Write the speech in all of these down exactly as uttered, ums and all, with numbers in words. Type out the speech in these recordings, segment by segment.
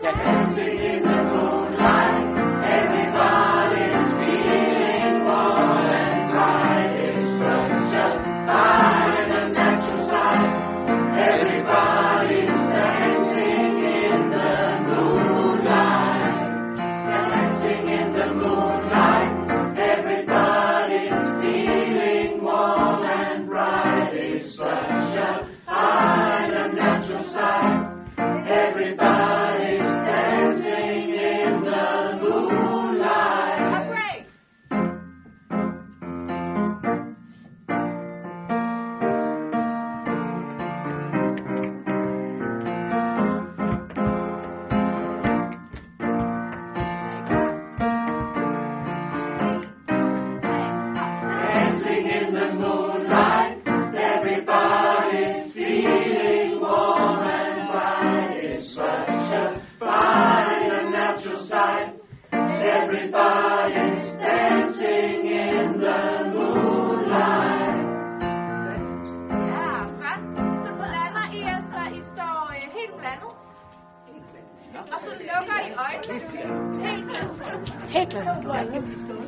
Dancing in the moonlight, everybody's feeling warm and bright. It's such a fine and natural sight. Everybody's dancing in the moonlight, dancing in the moonlight. Everybody's feeling warm and bright. It's such a fine and natural sight. Everybody's dancing in the moonlight. Hooray! Dancing in the moonlight, everybody's feeling warm and bright. It's such a fine and natural sight. Everybody's dancing in the moonlight. Ja, godt. Så blander I jer, så I står øh, helt blandet. Og så lukker I øjnene. Helt blandet. Helt blandet.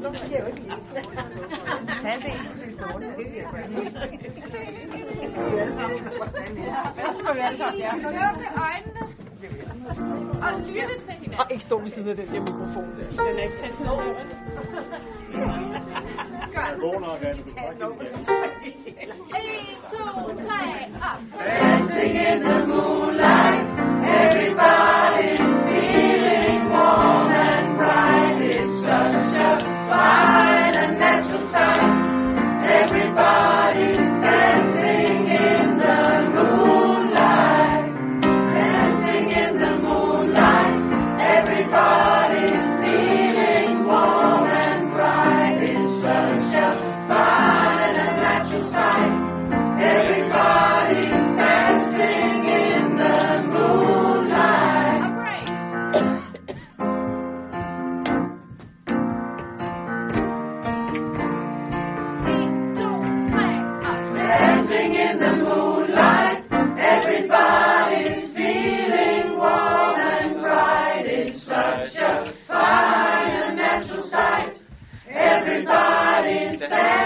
Lukke øjnene. Og lytte til hinanden. Og ikke stå ved siden af den der mikrofon der. Den er ikke tændt på. Godt. Vågner og gerne på En, to, tre, op. Dancing in the moonlight, everybody's feeling warm and bright. It's such a fine and natural sight. Everybody's dancing in the moonlight, dancing in the moonlight. Everybody's feeling warm and bright. It's such a fine and natural sight. Everybody's dancing in the moonlight. Hooray! En, to, tre, op. Dancing in the moonlight, everybody's feeling warm and bright. It's such a fine and natural sight. Everybody's dancing.